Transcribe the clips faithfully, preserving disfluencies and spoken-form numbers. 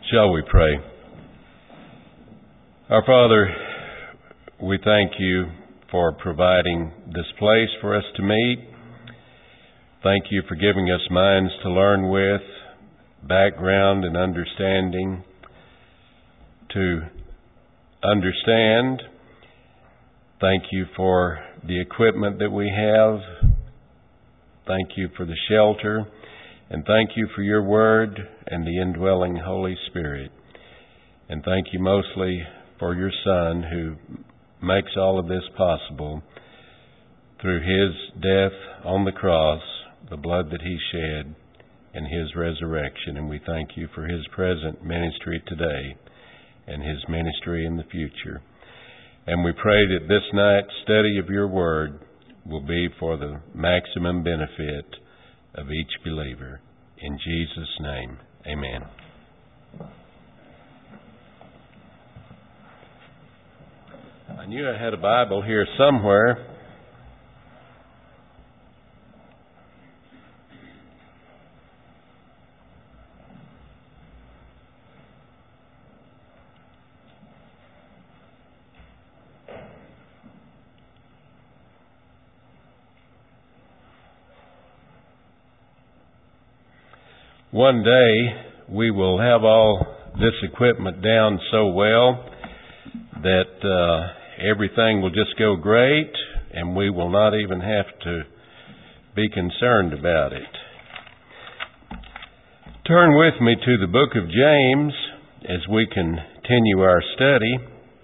Shall we pray? Our Father, we thank you for providing this place for us to meet. Thank you for giving us minds to learn with, background and understanding to understand. Thank you for the equipment that we have. Thank you for the shelter. And thank you for your word and the indwelling Holy Spirit. And thank you mostly for your Son who makes all of this possible through His death on the cross, the blood that He shed, and His resurrection. And we thank you for His present ministry today and His ministry in the future. And we pray that this night's study of your word will be for the maximum benefit of each believer. In Jesus' name, amen. I knew I had a Bible here somewhere. One day we will have all this equipment down so well that uh, everything will just go great and we will not even have to be concerned about it. Turn with me to the book of James as we continue our study.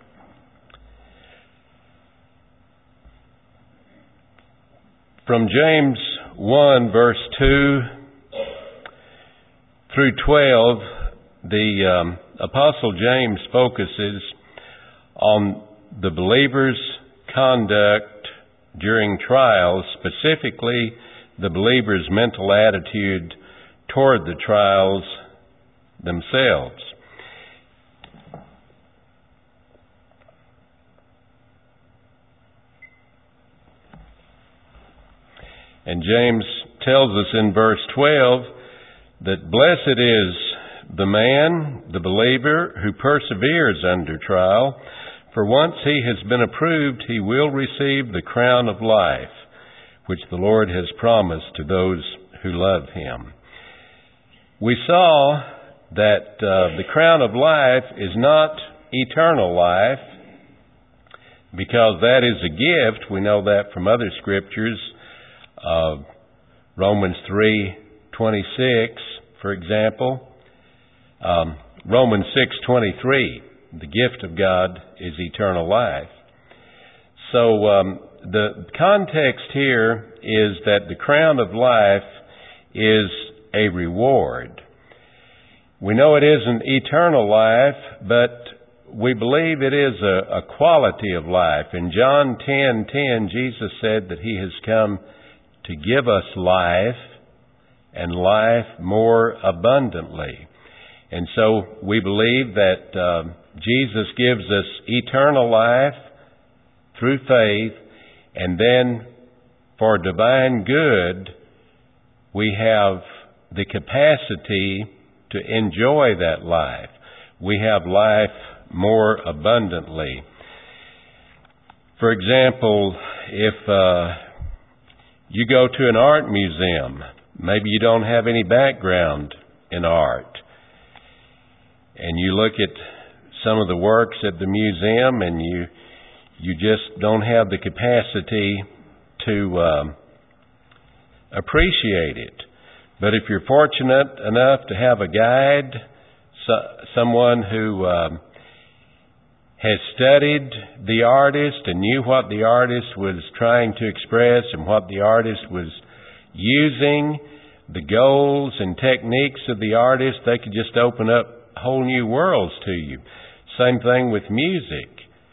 From James one verse two through twelve, the um, Apostle James focuses on the believer's conduct during trials, specifically the believer's mental attitude toward the trials themselves. And James tells us in verse twelve that blessed is the man, the believer, who perseveres under trial, for once he has been approved, he will receive the crown of life, which the Lord has promised to those who love Him. We saw that uh, the crown of life is not eternal life, because that is a gift. We know that from other scriptures. Uh, Romans three twenty-six, for example. Um, Romans six twenty-three, the gift of God is eternal life. So um, the context here is that the crown of life is a reward. We know it isn't eternal life, but we believe it is a, a quality of life. In John ten ten, Jesus said that He has come to give us life, and life more abundantly. And so we believe that uh, Jesus gives us eternal life through faith, and then for divine good, we have the capacity to enjoy that life. We have life more abundantly. For example, if uh, you go to an art museum, maybe you don't have any background in art, and you look at some of the works at the museum and you you just don't have the capacity to um, appreciate it. But if you're fortunate enough to have a guide, so, someone who um, has studied the artist and knew what the artist was trying to express and what the artist was using, the goals and techniques of the artist, they could just open up whole new worlds to you. Same thing with music.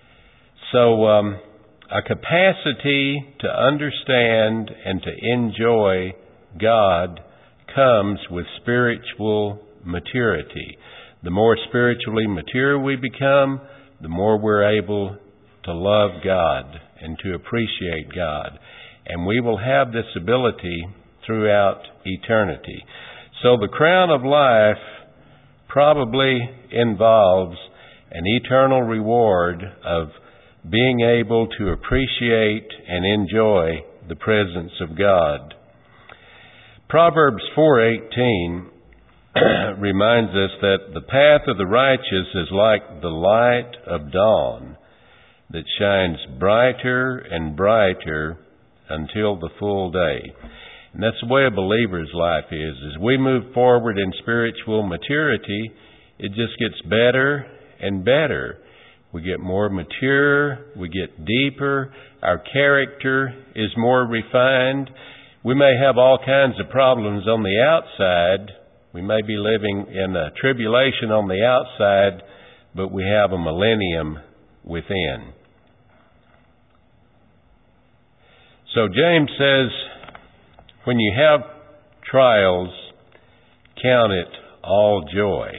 So um, a capacity to understand and to enjoy God comes with spiritual maturity. The more spiritually mature we become, the more we're able to love God and to appreciate God. And we will have this ability throughout eternity. So the crown of life probably involves an eternal reward of being able to appreciate and enjoy the presence of God. Proverbs four eighteen reminds us that the path of the righteous is like the light of dawn that shines brighter and brighter until the full day. And that's the way a believer's life is. As we move forward in spiritual maturity, it just gets better and better. We get more mature, we get deeper, our character is more refined. We may have all kinds of problems on the outside. We may be living in a tribulation on the outside, but we have a millennium within. So James says, when you have trials, count it all joy.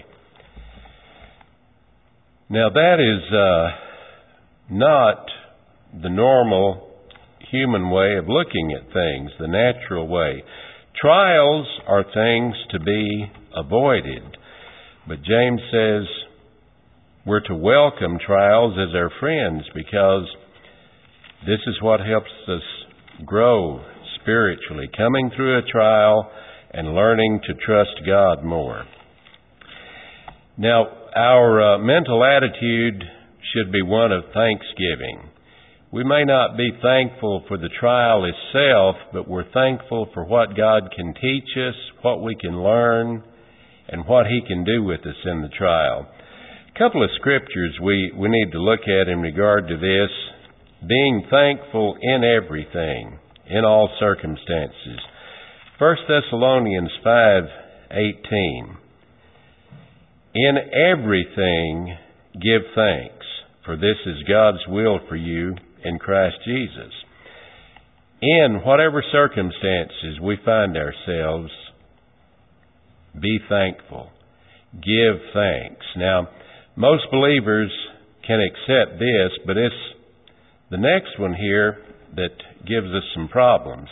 Now that is uh, not the normal human way of looking at things, the natural way. Trials are things to be avoided. But James says we're to welcome trials as our friends because this is what helps us grow spiritually, coming through a trial and learning to trust God more. Now, our uh, mental attitude should be one of thanksgiving. We may not be thankful for the trial itself, but we're thankful for what God can teach us, what we can learn, and what He can do with us in the trial. A couple of scriptures we, we need to look at in regard to this. Being thankful in everything, in all circumstances. First Thessalonians five eighteen. In everything give thanks, for this is God's will for you in Christ Jesus. In whatever circumstances we find ourselves, be thankful. Give thanks. Now, most believers can accept this, but it's the next one here that gives us some problems.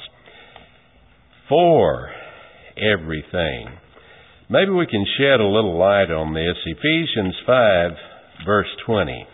For everything. Maybe we can shed a little light on this. Ephesians five, verse twenty.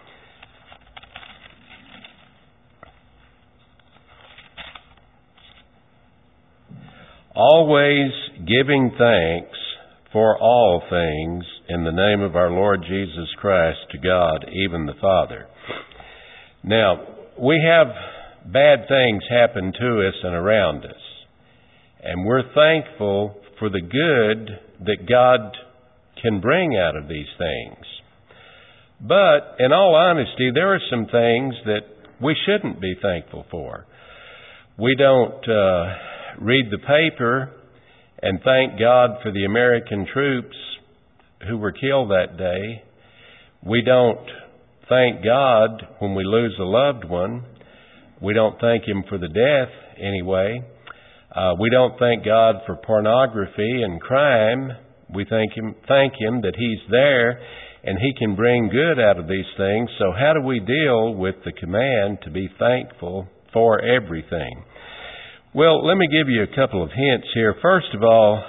Always giving thanks for all things in the name of our Lord Jesus Christ to God, even the Father. Now, we have bad things happen to us and around us. And we're thankful for the good that God can bring out of these things. But, in all honesty, there are some things that we shouldn't be thankful for. We don't uh, read the paper and thank God for the American troops who were killed that day. We don't thank God when we lose a loved one. We don't thank Him for the death anyway. Uh, we don't thank God for pornography and crime. We thank Him, thank Him that He's there and He can bring good out of these things. So how do we deal with the command to be thankful for everything? Well, let me give you a couple of hints here. First of all,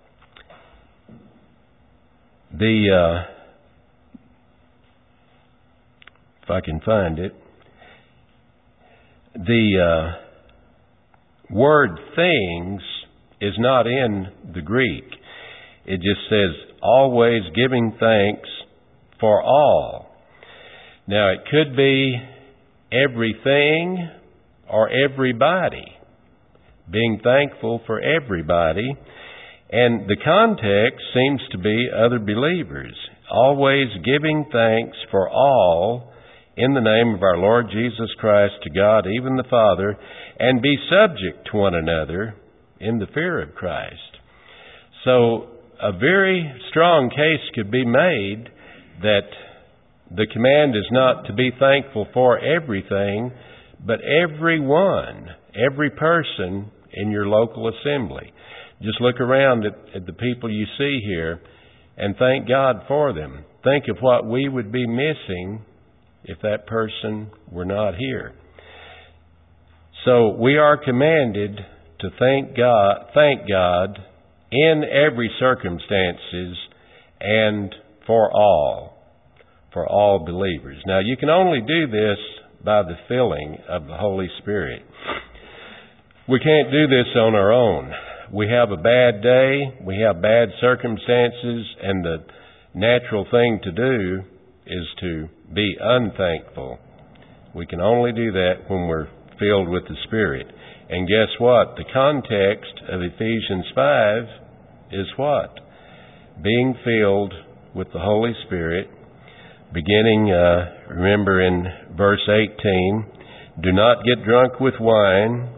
the, uh, if I can find it, the uh, word things is not in the Greek. It just says, always giving thanks for all. Now, it could be everything or everybody. Being thankful for everybody. And the context seems to be other believers. Always giving thanks for all in the name of our Lord Jesus Christ to God, even the Father, and be subject to one another in the fear of Christ. So, a very strong case could be made that the command is not to be thankful for everything, but everyone, every person in your local assembly. Just look around at, at the people you see here and thank God for them. Think of what we would be missing if that person were not here. So we are commanded to thank God, thank God in every circumstances and for all, for all believers. Now, you can only do this by the filling of the Holy Spirit. We can't do this on our own. We have a bad day, we have bad circumstances, and the natural thing to do is to be unthankful. We can only do that when we're filled with the Spirit. And guess what? The context of Ephesians five is what? Being filled with the Holy Spirit, beginning, uh, remember in verse eighteen, do not get drunk with wine,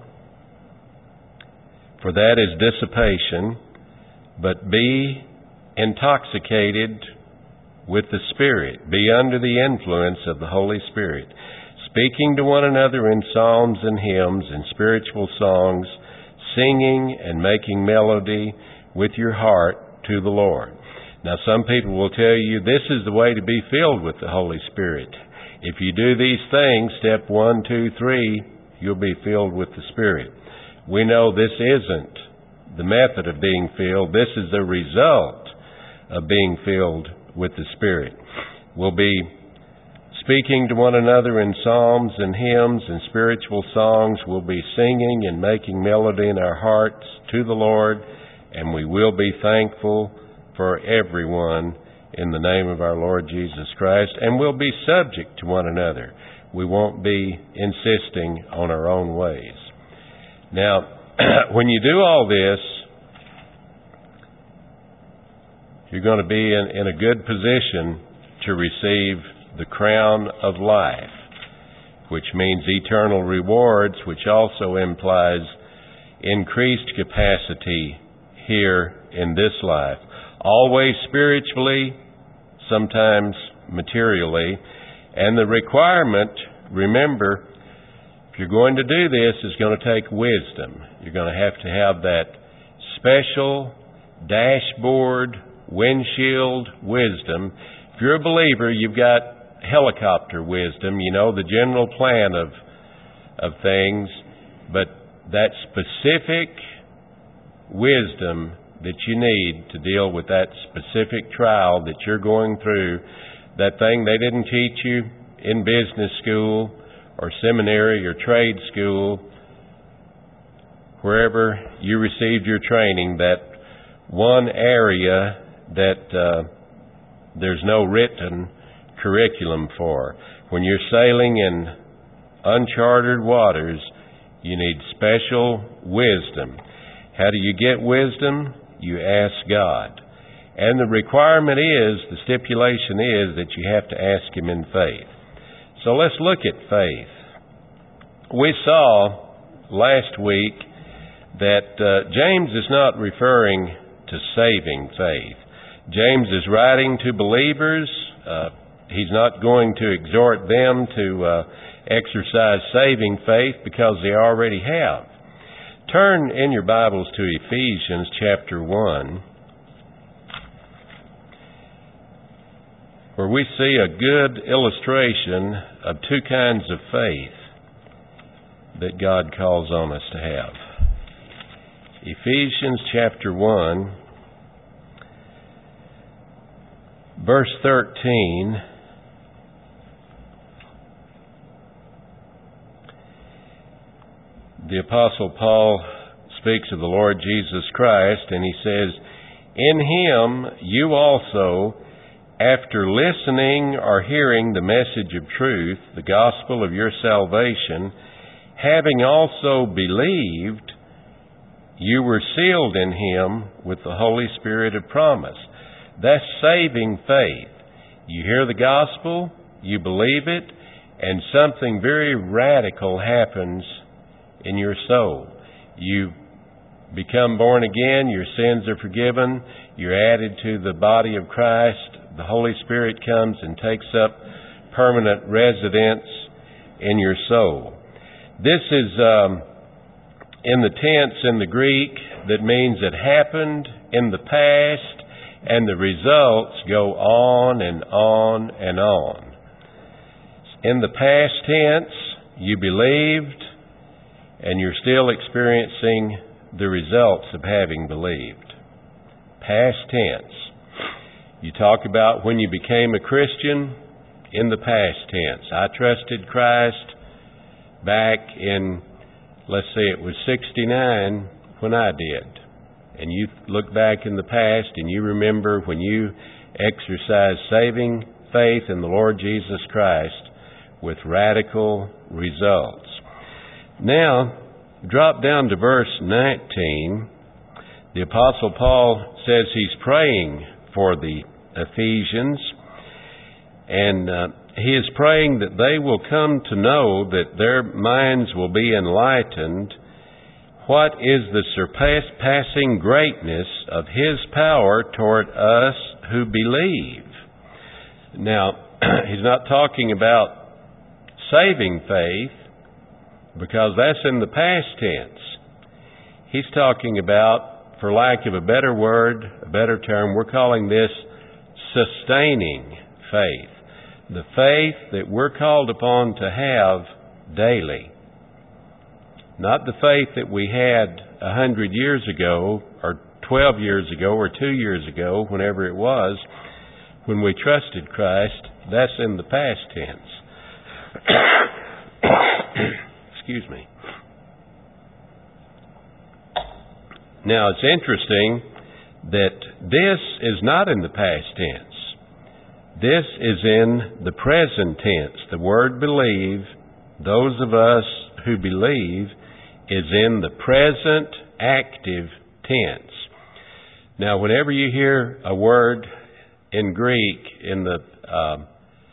for that is dissipation, but be intoxicated with the Spirit. Be under the influence of the Holy Spirit, speaking to one another in psalms and hymns and spiritual songs, singing and making melody with your heart to the Lord. Now, some people will tell you this is the way to be filled with the Holy Spirit. If you do these things, step one, two, three, you'll be filled with the Spirit. We know this isn't the method of being filled. This is the result of being filled with the Spirit. We'll be speaking to one another in psalms and hymns and spiritual songs. We'll be singing and making melody in our hearts to the Lord, and we will be thankful for everyone in the name of our Lord Jesus Christ, and we'll be subject to one another. We won't be insisting on our own ways. Now, when you do all this, you're going to be in, in a good position to receive the crown of life, which means eternal rewards, which also implies increased capacity here in this life. Always spiritually, sometimes materially. And the requirement, remember, if you're going to do this, is going to take wisdom. You're going to have to have that special dashboard, windshield wisdom. If you're a believer, you've got helicopter wisdom, you know, the general plan of of things, but that specific wisdom that you need to deal with that specific trial that you're going through, that thing they didn't teach you in business school or seminary or trade school, wherever you received your training, that one area that uh, there's no written curriculum for. When you're sailing in uncharted waters, you need special wisdom. How do you get wisdom? You ask God. And the requirement is, the stipulation is, that you have to ask Him in faith. So let's look at faith. We saw last week that uh, James is not referring to saving faith. James is writing to believers. Uh, he's not going to exhort them to uh, exercise saving faith because they already have. Turn in your Bibles to Ephesians chapter one, where we see a good illustration of two kinds of faith that God calls on us to have. Ephesians chapter one, verse thirteen. The Apostle Paul speaks of the Lord Jesus Christ, and he says, "In Him you also, after listening or hearing the message of truth, the gospel of your salvation, having also believed, you were sealed in Him with the Holy Spirit of promise." That's saving faith. You hear the gospel, you believe it, and something very radical happens in your soul. You become born again, your sins are forgiven, you're added to the body of Christ, the Holy Spirit comes and takes up permanent residence in your soul. This is um, in the tense in the Greek that means it happened in the past, and the results go on and on and on. In the past tense, you believed, and you're still experiencing the results of having believed. Past tense. You talk about when you became a Christian in the past tense. I trusted Christ back in, let's say it was sixty-nine when I did. And you look back in the past and you remember when you exercised saving faith in the Lord Jesus Christ with radical results. Now, drop down to verse nineteen. The Apostle Paul says he's praying for the Ephesians, and uh, he is praying that they will come to know that their minds will be enlightened. What is the surpassing greatness of His power toward us who believe? Now, he's not talking about saving faith, because that's in the past tense. He's talking about, for lack of a better word, a better term, we're calling this sustaining faith. The faith that we're called upon to have daily. Not the faith that we had a hundred years ago, or twelve years ago, or two years ago, whenever it was, when we trusted Christ. That's in the past tense. Excuse me. Now, it's interesting that this is not in the past tense. This is in the present tense. The word believe, those of us who believe, is in the present active tense. Now, whenever you hear a word in Greek in the um,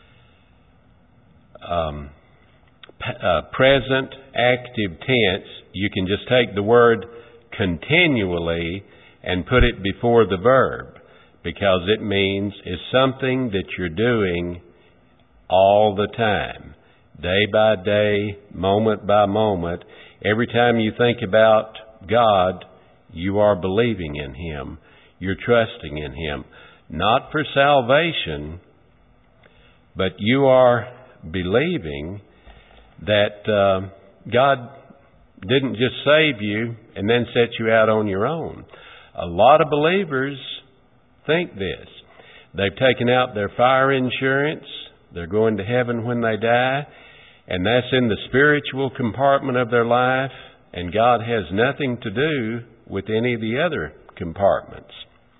um, uh, present active tense, you can just take the word continually and put it before the verb, because it means it's something that you're doing all the time, day by day, moment by moment. Every time you think about God, you are believing in Him. You're trusting in Him. Not for salvation, but you are believing that uh, God didn't just save you and then set you out on your own. A lot of believers think this. They've taken out their fire insurance. They're going to heaven when they die. And that's in the spiritual compartment of their life. And God has nothing to do with any of the other compartments.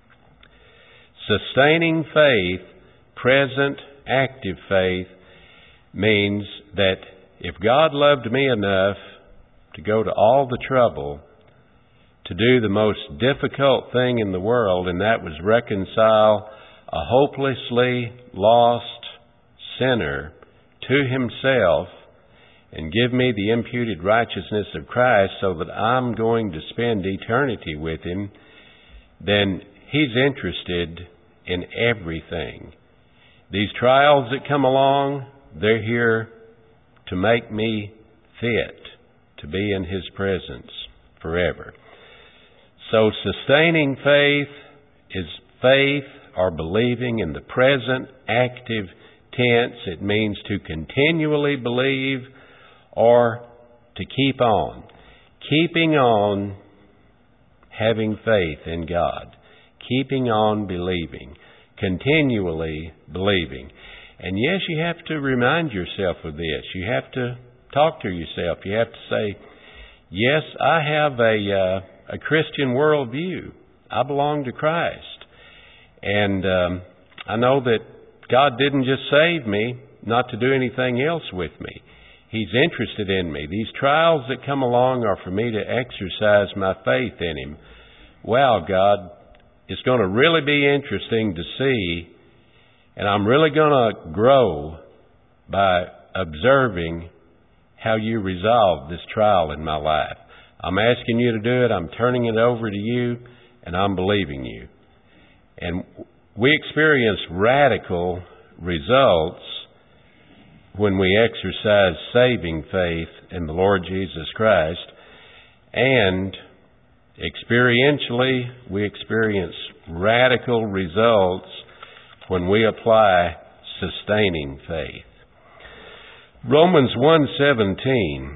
Sustaining faith, present active faith, means that if God loved me enough to go to all the trouble to do the most difficult thing in the world, and that was reconcile a hopelessly lost sinner to Himself and give me the imputed righteousness of Christ so that I'm going to spend eternity with Him, then He's interested in everything. These trials that come along, they're here to make me fit to be in His presence forever. So sustaining faith is faith or believing in the present active tense. It means to continually believe or to keep on. Keeping on having faith in God. Keeping on believing. Continually believing. And yes, you have to remind yourself of this. You have to talk to yourself. You have to say, yes, I have a, uh, a Christian worldview. I belong to Christ. And um, I know that God didn't just save me not to do anything else with me. He's interested in me. These trials that come along are for me to exercise my faith in Him. Wow, God, it's going to really be interesting to see, and I'm really going to grow by observing how you resolve this trial in my life. I'm asking you to do it. I'm turning it over to you, and I'm believing you. And we experience radical results when we exercise saving faith in the Lord Jesus Christ. And experientially, we experience radical results when we apply sustaining faith. Romans one seventeen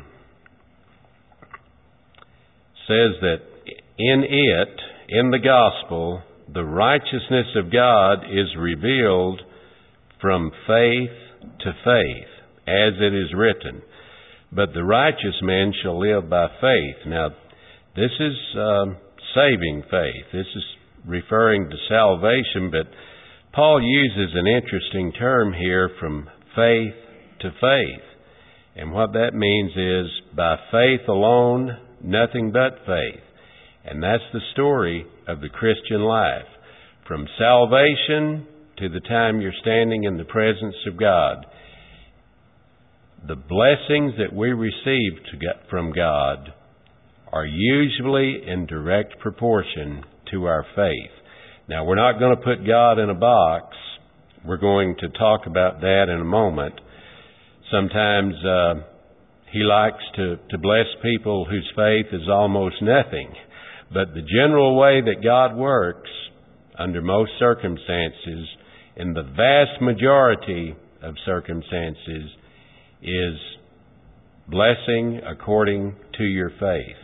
says that in it, in the gospel, the righteousness of God is revealed from faith to faith, as it is written, but the righteous man shall live by faith. Now, this is um, saving faith. This is referring to salvation, but Paul uses an interesting term here, from faith to faith. And what that means is, by faith alone, nothing but faith. And that's the story of the Christian life. From salvation to the time you're standing in the presence of God, the blessings that we receive to get from God are usually in direct proportion to our faith. Now, we're not going to put God in a box. We're going to talk about that in a moment. Sometimes uh, He likes to, to bless people whose faith is almost nothing. But the general way that God works, under most circumstances, in the vast majority of circumstances, is blessing according to your faith.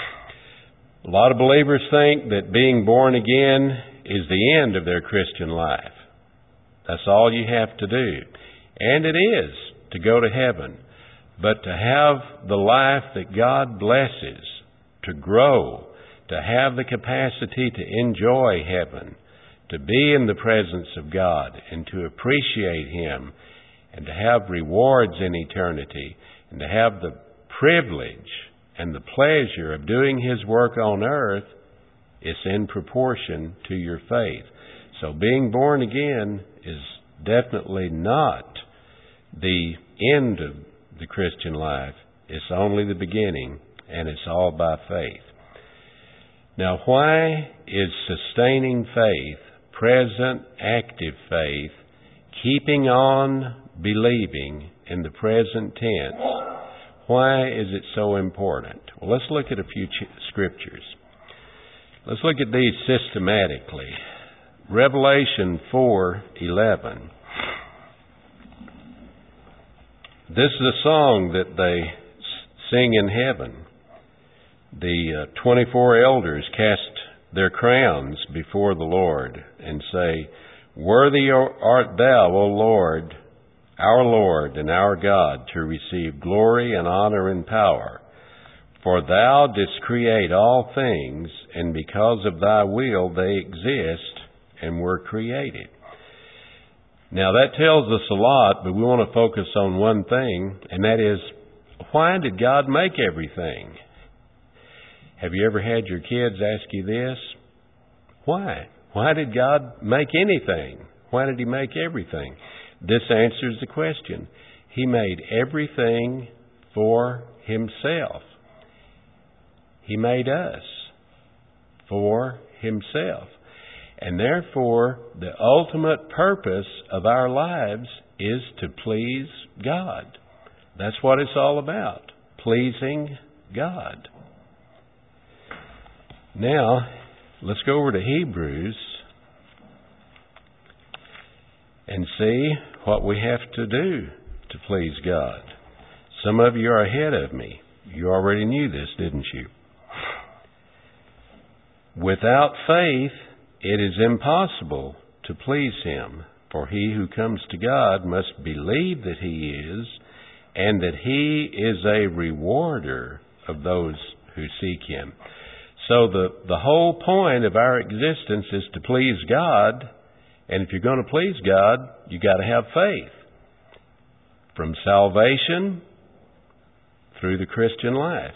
A lot of believers think that being born again is the end of their Christian life. That's all you have to do. And it is, to go to heaven. But to have the life that God blesses, to grow, to have the capacity to enjoy heaven, to be in the presence of God, and to appreciate Him, and to have rewards in eternity, and to have the privilege and the pleasure of doing His work on earth, is in proportion to your faith. So being born again is definitely not the end of the Christian life. It's only the beginning, and it's all by faith. Now, why is sustaining faith, present active faith, keeping on believing in the present tense, why is it so important? Well, let's look at a few ch- scriptures. Let's look at these systematically. Revelation four eleven. This is a song that they sing in heaven. The uh, twenty-four elders cast their crowns before the Lord and say, "Worthy art thou, O Lord, our Lord and our God, to receive glory and honor and power. For thou didst create all things, and because of thy will they exist and were created." Now that tells us a lot, but we want to focus on one thing, and that is, why did God make everything? Have you ever had your kids ask you this? Why? Why did God make anything? Why did He make everything? This answers the question. He made everything for Himself. He made us for Himself. And therefore, the ultimate purpose of our lives is to please God. That's what it's all about, pleasing God. Now, let's go over to Hebrews and see what we have to do to please God. Some of you are ahead of me. You already knew this, didn't you? Without faith, it is impossible to please Him, for he who comes to God must believe that He is, and that He is a rewarder of those who seek Him. So the, the whole point of our existence is to please God, and if you're going to please God, you got to have faith. From salvation through the Christian life.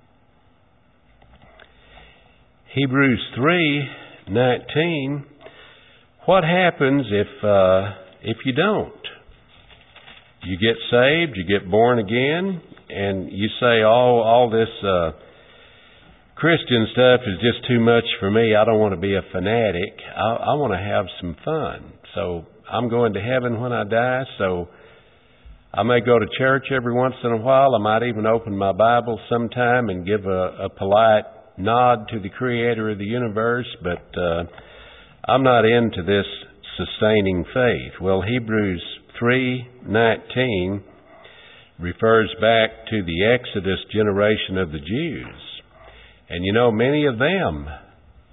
Hebrews three nineteen. What happens if uh, if you don't? You get saved, you get born again, and you say, "Oh, all this uh, Christian stuff is just too much for me. I don't want to be a fanatic. I, I want to have some fun. So I'm going to heaven when I die. So I may go to church every once in a while. I might even open my Bible sometime and give a, a polite nod to the Creator of the universe, but uh, I'm not into this sustaining faith." Well, Hebrews three nineteen refers back to the Exodus generation of the Jews. And you know, many of them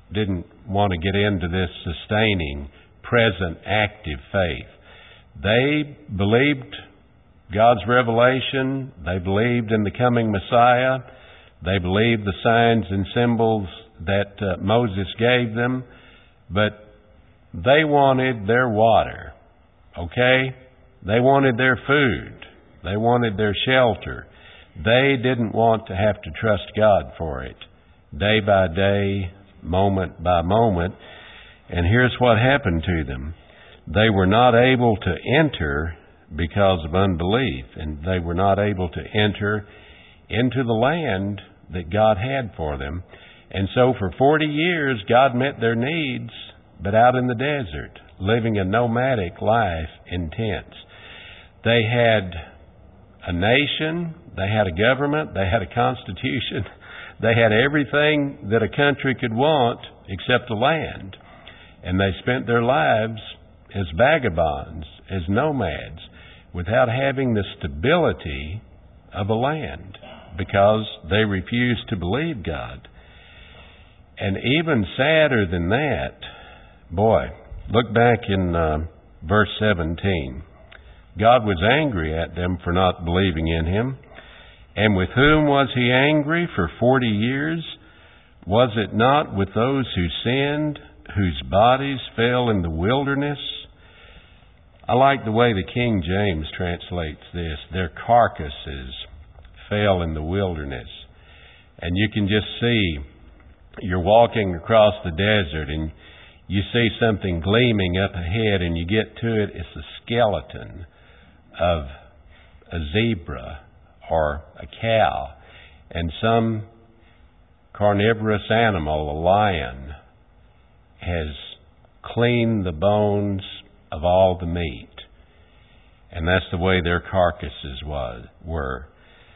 didn't want to get into this sustaining, present, active faith. They believed God's revelation. They believed in the coming Messiah. They believed the signs and symbols that uh, Moses gave them. But they wanted their water, okay? They wanted their food. They wanted their shelter. They didn't want to have to trust God for it, day by day, moment by moment. And here's what happened to them. They were not able to enter because of unbelief, and they were not able to enter into the land that God had for them. And so for forty years, God met their needs, but out in the desert, living a nomadic life in tents. They had a nation, they had a government, they had a constitution, they had everything that a country could want except the land. And they spent their lives as vagabonds, as nomads, without having the stability of a land, because they refused to believe God. And even sadder than that, boy, look back in uh, verse seventeen. God was angry at them for not believing in Him. And with whom was He angry for forty years? Was it not with those who sinned, whose bodies fell in the wilderness? I like the way the King James translates this. Their carcasses fell in the wilderness. And you can just see, you're walking across the desert and you see something gleaming up ahead and you get to it, it's a skeleton of a zebra or a cow, and some carnivorous animal, a lion, has cleaned the bones of all the meat. And that's the way their carcasses was, were.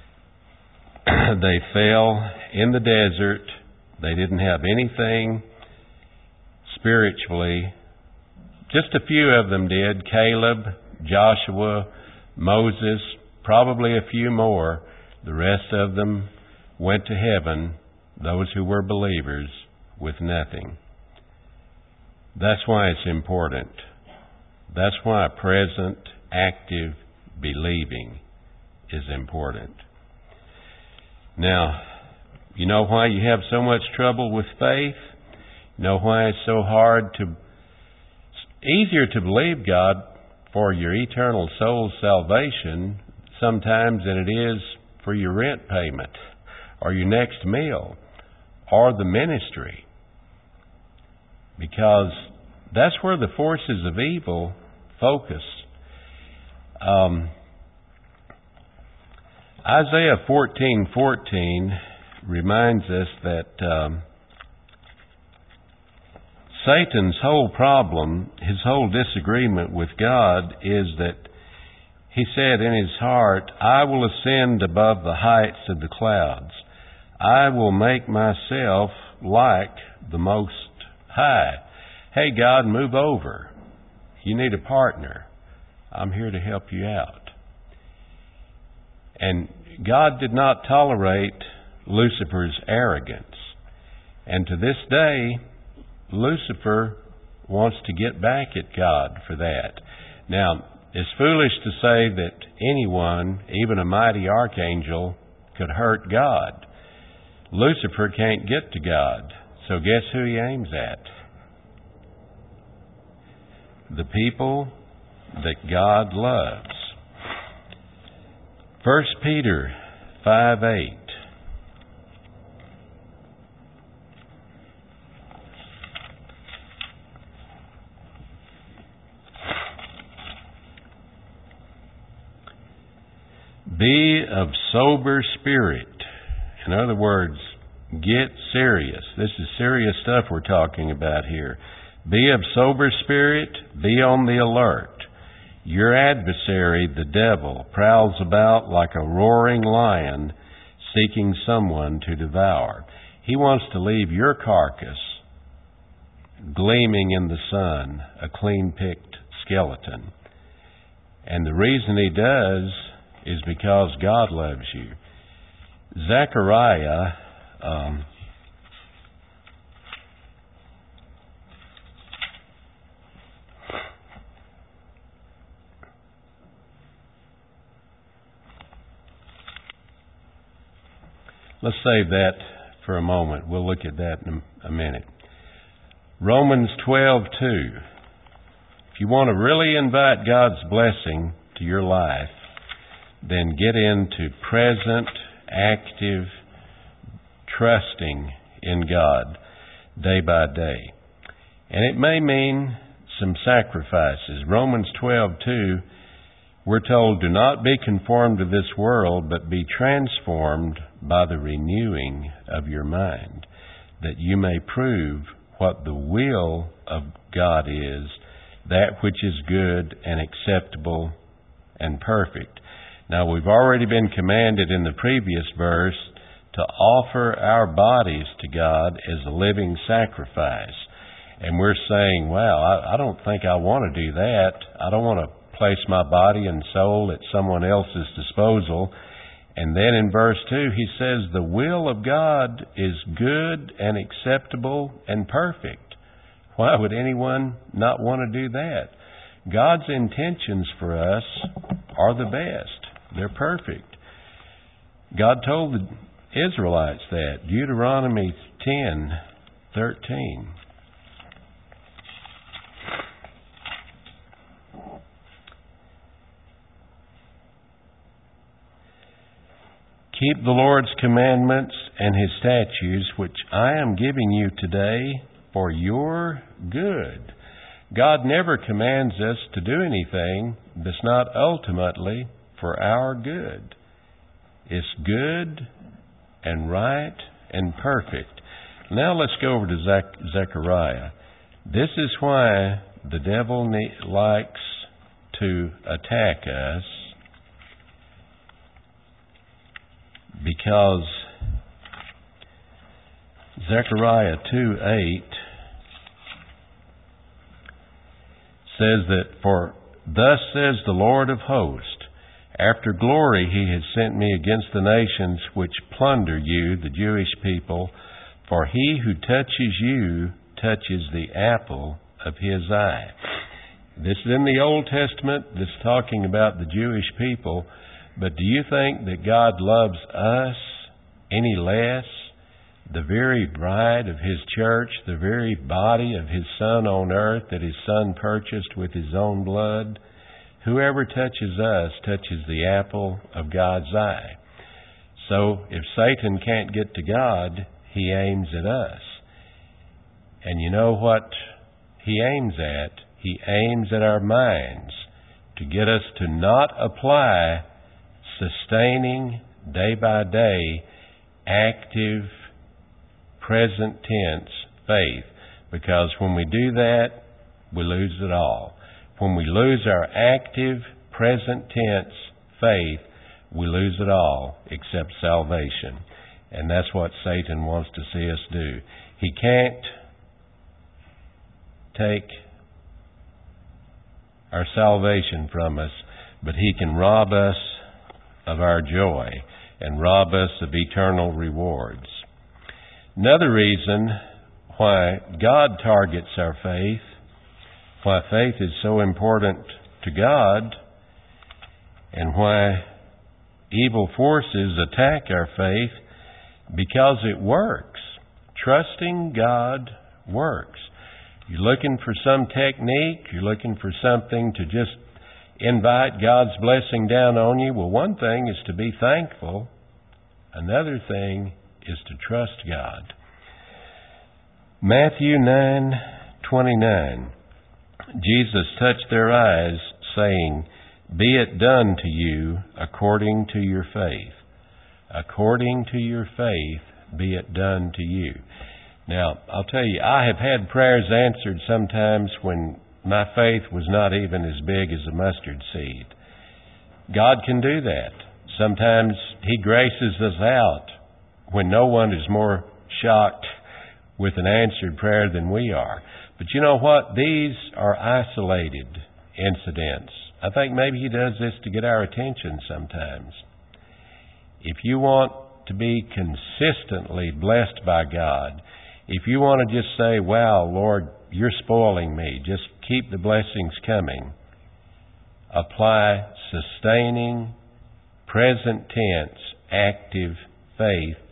They fell in the desert. They didn't have anything spiritually. Just a few of them did. Caleb, Joshua, Moses, probably a few more. The rest of them went to heaven, those who were believers, with nothing. That's why it's important. That's why present, active believing is important. Now, you know why you have so much trouble with faith? You know why it's so hard to, easier to believe God for your eternal soul's salvation sometimes than it is for your rent payment or your next meal or the ministry. Because that's where the forces of evil focus. Um, Isaiah fourteen fourteen reminds us that um, Satan's whole problem, his whole disagreement with God, is that he said in his heart, I will ascend above the heights of the clouds. I will make myself like the Most High. Hey, God, move over. You need a partner. I'm here to help you out. And God did not tolerate Lucifer's arrogance. And to this day, Lucifer wants to get back at God for that. Now, it's foolish to say that anyone, even a mighty archangel, could hurt God. Lucifer can't get to God. So guess who he aims at? The people that God loves. First Peter five eight. Be of sober spirit. In other words, get serious. This is serious stuff we're talking about here. Be of sober spirit. Be on the alert. Your adversary, the devil, prowls about like a roaring lion, seeking someone to devour. He wants to leave your carcass gleaming in the sun, a clean-picked skeleton. And the reason he does is because God loves you. Zechariah um, Let's save that for a moment. We'll look at that in a minute. Romans twelve two. If you want to really invite God's blessing to your life, then get into present, active, trusting in God day by day. And it may mean some sacrifices. Romans twelve two, we're told, do not be conformed to this world, but be transformed by the renewing of your mind, that you may prove what the will of God is, that which is good and acceptable and perfect. Now, we've already been commanded in the previous verse to offer our bodies to God as a living sacrifice. And we're saying, wow, I, I don't think I want to do that. I don't want to place my body and soul at someone else's disposal. And then in verse two, he says, the will of God is good and acceptable and perfect. Why would anyone not want to do that? God's intentions for us are the best. They're perfect. God told the Israelites that. Deuteronomy ten thirteen. Keep the Lord's commandments and His statutes, which I am giving you today for your good. God never commands us to do anything that's not ultimately for our good. It's good and right and perfect. Now let's go over to Zech- Zechariah. This is why the devil ne- likes to attack us, because Zechariah two eight says that, for thus says the Lord of hosts, after glory He has sent me against the nations which plunder you, the Jewish people, for he who touches you touches the apple of His eye. This is in the Old Testament. This is talking about the Jewish people. But do you think that God loves us any less? The very bride of His church, the very body of His Son on earth that His Son purchased with His own blood. Whoever touches us touches the apple of God's eye. So if Satan can't get to God, he aims at us. And you know what he aims at? He aims at our minds to get us to not apply sustaining, day by day, active, present tense faith. Because when we do that, we lose it all. When we lose our active, present tense faith, we lose it all except salvation. And that's what Satan wants to see us do. He can't take our salvation from us, but he can rob us of our joy and rob us of eternal rewards. Another reason why God targets our faith, why faith is so important to God, and why evil forces attack our faith, because it works. Trusting God works. You're looking for some technique, you're looking for something to just invite God's blessing down on you. Well, one thing is to be thankful. Another thing is to trust God. Matthew nine twenty-nine. Jesus touched their eyes, saying, "Be it done to you according to your faith." According to your faith, be it done to you. Now, I'll tell you, I have had prayers answered sometimes when my faith was not even as big as a mustard seed. God can do that. Sometimes He graces us out when no one is more shocked with an answered prayer than we are. But you know what? These are isolated incidents. I think maybe He does this to get our attention sometimes. If you want to be consistently blessed by God, if you want to just say, "Wow, Lord, you're spoiling me. Just keep the blessings coming," apply sustaining, present tense, active faith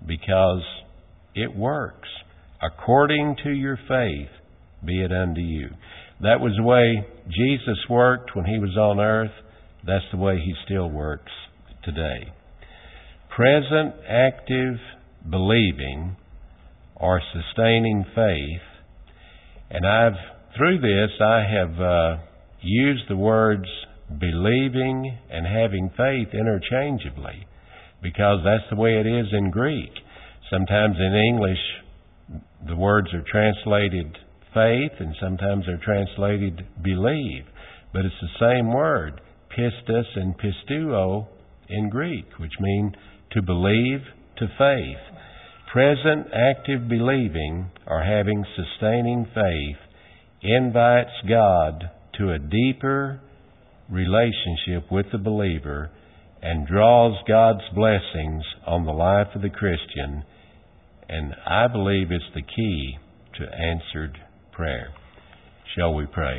because it works. According to your faith, be it unto you. That was the way Jesus worked when He was on earth. That's the way He still works today. Present, active, believing, or sustaining faith. And I've, through this, I have uh, used the words believing and having faith interchangeably, because that's the way it is in Greek. Sometimes in English, the words are translated faith, and sometimes they're translated believe. But it's the same word, pistis and pistuo in Greek, which mean to believe, to faith. Present active believing or having sustaining faith invites God to a deeper relationship with the believer and draws God's blessings on the life of the Christian. And I believe it's the key to answered prayer. Shall we pray?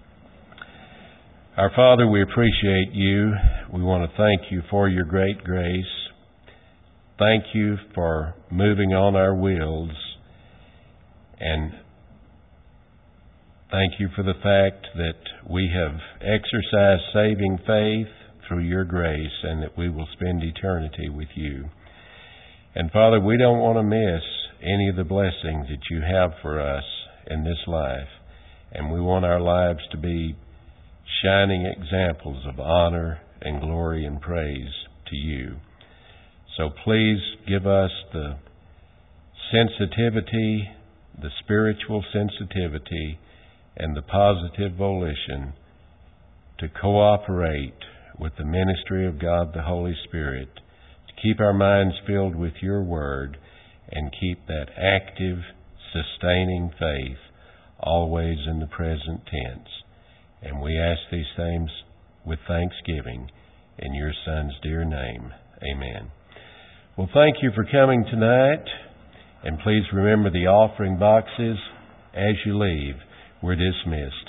Our Father, we appreciate You. We want to thank You for Your great grace. Thank You for moving on our wills. And thank You for the fact that we have exercised saving faith through Your grace, and that we will spend eternity with You. And Father, we don't want to miss any of the blessings that You have for us in this life. And we want our lives to be shining examples of honor and glory and praise to You. So please give us the sensitivity, the spiritual sensitivity, and the positive volition to cooperate with the ministry of God the Holy Spirit, to keep our minds filled with Your Word, and keep that active, sustaining faith always in the present tense. And we ask these things with thanksgiving in Your Son's dear name. Amen. Well, thank you for coming tonight. And please remember the offering boxes as you leave. We're dismissed.